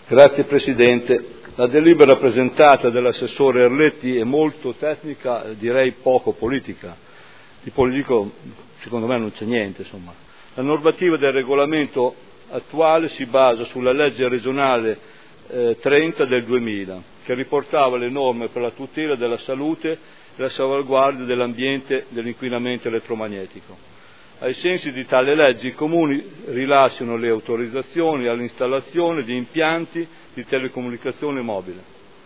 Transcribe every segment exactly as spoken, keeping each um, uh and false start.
Grazie Presidente. La delibera presentata dall'assessore Erletti è molto tecnica, direi poco politica. Di politico secondo me non c'è niente, insomma. La normativa del regolamento attuale si basa sulla legge regionale eh, trenta del duemila, che riportava le norme per la tutela della salute e la salvaguardia dell'ambiente dall'inquinamento elettromagnetico. Ai sensi di tale legge i comuni rilasciano le autorizzazioni all'installazione di impianti di telecomunicazione mobile.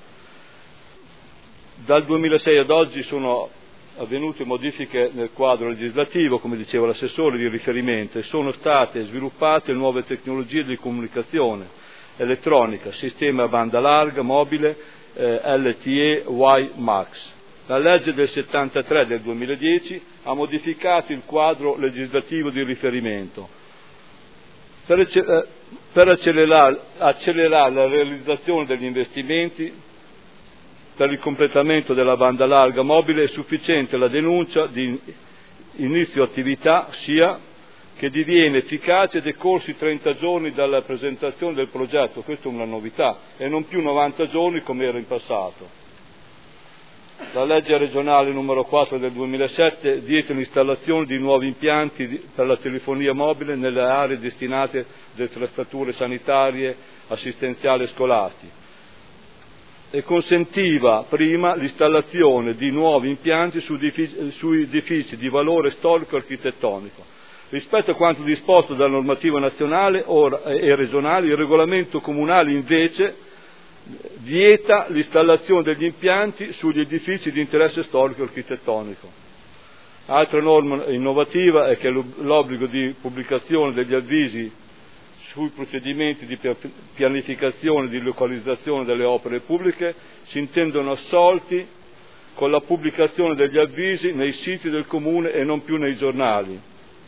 Dal duemilasei ad oggi sono avvenute modifiche nel quadro legislativo, come diceva l'assessore, di riferimento, e sono state sviluppate nuove tecnologie di comunicazione elettronica, sistema a banda larga, mobile, eh, L T E, WiMAX. La legge del settantatré del duemiladieci ha modificato il quadro legislativo di riferimento per, per accelerare, accelerare la realizzazione degli investimenti per il completamento della banda larga mobile. È sufficiente la denuncia di inizio attività, sia che diviene efficace decorsi trenta giorni dalla presentazione del progetto. Questa è una novità, e non più novanta giorni come era in passato. La legge regionale numero quattro del duemilasette vieta l'installazione di nuovi impianti per la telefonia mobile nelle aree destinate a attrezzature sanitarie, assistenziali e scolastiche, e consentiva prima l'installazione di nuovi impianti su edifici, su edifici di valore storico-architettonico. Rispetto a quanto disposto dalla normativa nazionale e regionale, il regolamento comunale invece vieta l'installazione degli impianti sugli edifici di interesse storico-architettonico. Altra norma innovativa è che l'obbligo di pubblicazione degli avvisi sui procedimenti di pianificazione e di localizzazione delle opere pubbliche si intendono assolti con la pubblicazione degli avvisi nei siti del Comune e non più nei giornali.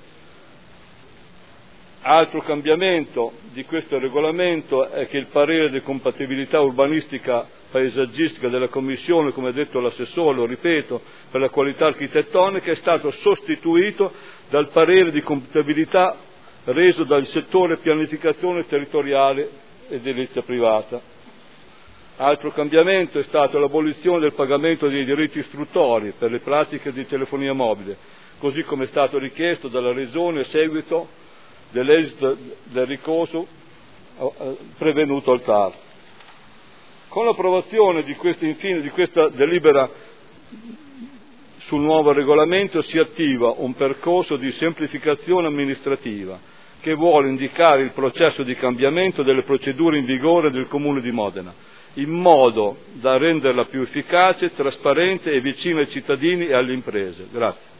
Altro cambiamento di questo regolamento è che il parere di compatibilità urbanistica paesaggistica della Commissione, come ha detto l'assessore, lo ripeto, per la qualità architettonica è stato sostituito dal parere di compatibilità reso dal settore pianificazione territoriale ed edilizia privata. Altro cambiamento è stato l'abolizione del pagamento dei diritti istruttori per le pratiche di telefonia mobile, così come è stato richiesto dalla Regione a seguito dell'esito del ricorso prevenuto al T A R. Con l'approvazione di questa, infine, di questa delibera sul nuovo regolamento si attiva un percorso di semplificazione amministrativa che vuole indicare il processo di cambiamento delle procedure in vigore del Comune di Modena, in modo da renderla più efficace, trasparente e vicina ai cittadini e alle imprese. Grazie.